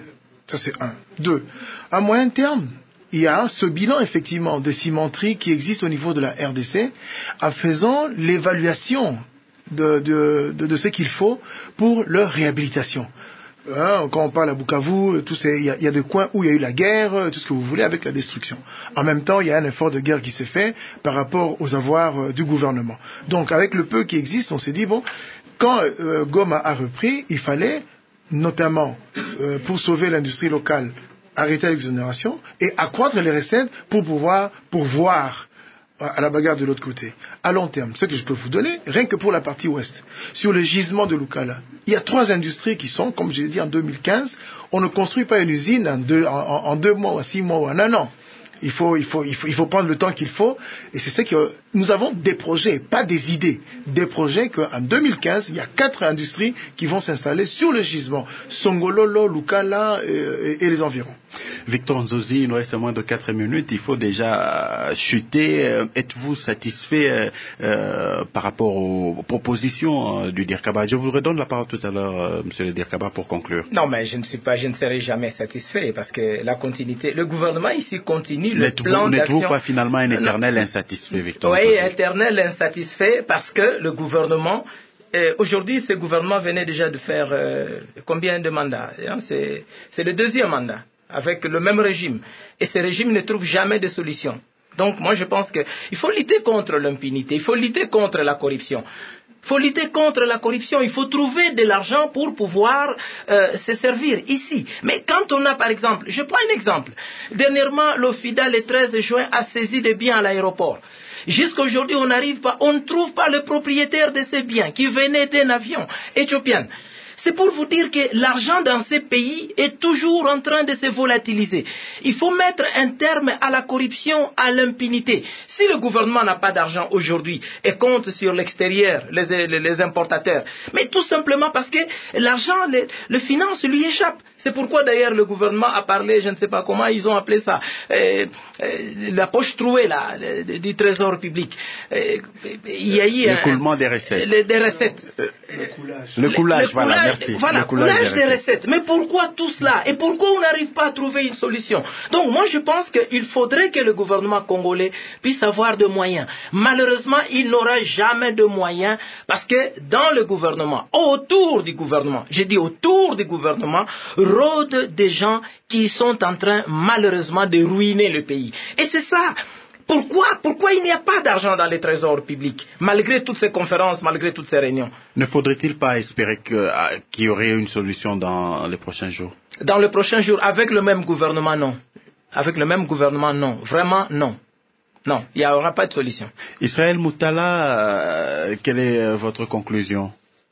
C: Ça, c'est un. Deux, à moyen terme, il y a ce bilan, effectivement, de cimenterie qui existe au niveau de la R D C, en faisant l'évaluation de, de, de, de ce qu'il faut pour leur réhabilitation. Hein, quand on parle à Bukavu, il y, y a des coins où il y a eu la guerre, tout ce que vous voulez, avec la destruction. En même temps, il y a un effort de guerre qui s'est fait par rapport aux avoirs euh, du gouvernement. Donc, avec le peu qui existe, on s'est dit, bon, quand euh, Goma a repris, il fallait, notamment, euh, pour sauver l'industrie locale, arrêter l'exonération et accroître les recettes pour pouvoir pourvoir à la bagarre de l'autre côté. À long terme, ce que je peux vous donner, rien que pour la partie ouest, sur le gisement de Lukala, il y a trois industries qui sont, comme je l'ai dit en deux mille quinze, on ne construit pas une usine en deux, en, en deux mois ou en six mois ou en un an. Il faut, il faut, il faut, il faut prendre le temps qu'il faut, et c'est ça que nous avons des projets, pas des idées, des projets qu'en deux mille quinze, il y a quatre industries qui vont s'installer sur le gisement, Songololo, Lukala et, et les environs.
A: Victor Nzozi, il nous reste moins de quatre minutes, il faut déjà chuter. Êtes-vous satisfait euh, euh, par rapport aux propositions euh, du Dirkaba? Je vous redonne la parole tout à l'heure, euh, monsieur le Dirkaba, pour conclure.
G: Non, mais je ne suis pas, je ne serai jamais satisfait parce que la continuité, le gouvernement ici continue le
A: n'êtes-vous,
G: plan d'action.
A: N'êtes-vous pas finalement un éternel non. insatisfait, Victor
G: Oui,
A: Nzozi?
G: éternel insatisfait parce que le gouvernement, euh, aujourd'hui, ce gouvernement venait déjà de faire euh, combien de mandats, hein? c'est, c'est le deuxième mandat, avec le même régime. Et ce régime ne trouve jamais de solution. Donc moi je pense qu'il faut lutter contre l'impunité, il faut lutter contre la corruption. Il faut lutter contre la corruption, il faut trouver de l'argent pour pouvoir euh, se servir ici. Mais quand on a par exemple, je prends un exemple, dernièrement l'OFIDA le treize juin a saisi des biens à l'aéroport. Jusqu'à aujourd'hui on n'arrive pas, on ne trouve pas le propriétaire de ces biens qui venait d'un avion éthiopien. C'est pour vous dire que l'argent dans ces pays est toujours en train de se volatiliser. Il faut mettre un terme à la corruption, à l'impunité. Si le gouvernement n'a pas d'argent aujourd'hui et compte sur l'extérieur, les, les, les importateurs, mais tout simplement parce que l'argent, le, le finance lui échappe. C'est pourquoi d'ailleurs le gouvernement a parlé, je ne sais pas comment ils ont appelé ça, euh, euh, la poche trouée là, le, du trésor public. Euh, il y a eu
A: l'écoulement des recettes.
G: Le, des recettes.
A: Euh, le coulage. Le coulage, le voilà, coulage, merci.
G: Voilà,
A: le coulage,
G: coulage
A: des,
G: des
A: recettes.
G: recettes. Mais pourquoi tout cela? Et pourquoi on n'arrive pas à trouver une solution? Donc moi je pense qu'il faudrait que le gouvernement congolais puisse avoir de moyens. Malheureusement, il n'aura jamais de moyens parce que dans le gouvernement, autour du gouvernement, j'ai dit autour du gouvernement, rôdent des gens qui sont en train malheureusement de ruiner le pays. Et c'est ça. Pourquoi, pourquoi il n'y a pas d'argent dans les trésors publics, malgré toutes ces conférences, malgré toutes ces réunions?
A: Ne faudrait-il pas espérer que, qu'il y aurait une solution dans les prochains jours?
G: Dans les prochains jours, avec le même gouvernement, non. Avec le même gouvernement, non. Vraiment, non. Non, il n'y aura pas de solution.
A: Israël Moutala, euh, quelle est votre conclusion?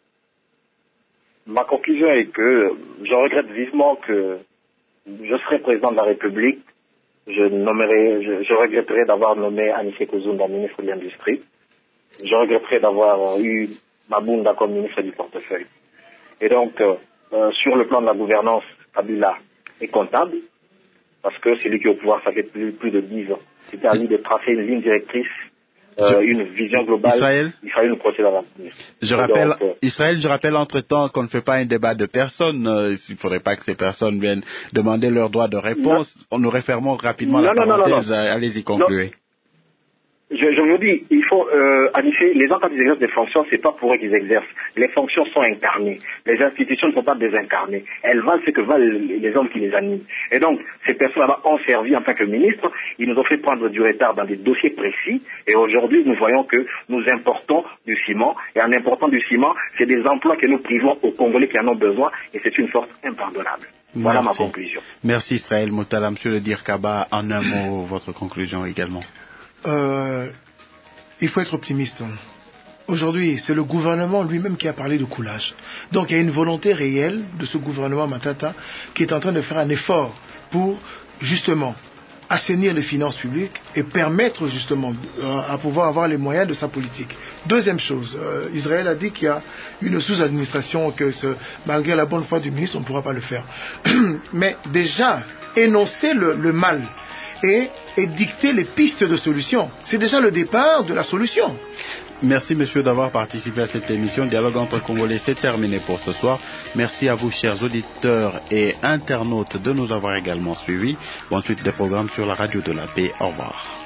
D: Ma conclusion est que je regrette vivement que je serai président de la République. Je nommerai, je, je regretterai d'avoir nommé Anissé Kouzunda ministre de l'Industrie. Je regretterai d'avoir eu Mabunda comme ministre du portefeuille. Et donc, euh, sur le plan de la gouvernance, Kabila est comptable, parce que c'est lui qui est au pouvoir, ça fait plus, plus de dix ans. C'était à lui de tracer une ligne directrice, euh, une vision globale.
A: Israël,
D: il fallait nous procéder à l'avenir.
A: Je rappelle, donc, euh, Israël, je rappelle entre-temps qu'on ne fait pas un débat de personnes. Euh, il ne faudrait pas que ces personnes viennent demander leur droit de réponse. Non. Nous refermons rapidement non, la non, parenthèse. Non, non, non. Allez-y, concluez.
D: Je, je vous dis, il faut, euh, en effet, les gens quand ils exercent des fonctions, c'est pas pour eux qu'ils exercent. Les fonctions sont incarnées. Les institutions ne sont pas désincarnées. Elles valent ce que valent les hommes qui les animent. Et donc, ces personnes-là ont servi en tant que ministres. Ils nous ont fait prendre du retard dans des dossiers précis. Et aujourd'hui, nous voyons que nous importons du ciment. Et en important du ciment, c'est des emplois que nous privons aux Congolais qui en ont besoin. Et c'est une force impardonnable. Voilà Merci. ma conclusion.
A: Merci Israël Moutala. Monsieur le Dirkaba, en un mot, votre conclusion également.
C: Euh, il faut être optimiste. Aujourd'hui, c'est le gouvernement lui-même qui a parlé de coulage. Donc, il y a une volonté réelle de ce gouvernement Matata qui est en train de faire un effort pour, justement, assainir les finances publiques et permettre, justement, euh, à pouvoir avoir les moyens de sa politique. Deuxième chose, euh, Israël a dit qu'il y a une sous-administration, que ce, malgré la bonne foi du ministre, on ne pourra pas le faire. Mais déjà, énoncer le, le mal et, et dicter les pistes de solution. C'est déjà le départ de la solution.
A: Merci messieurs d'avoir participé à cette émission. Dialogue entre Congolais, c'est terminé pour ce soir. Merci à vous chers auditeurs et internautes de nous avoir également suivis. Bonne suite des programmes sur la radio de la paix. Au revoir.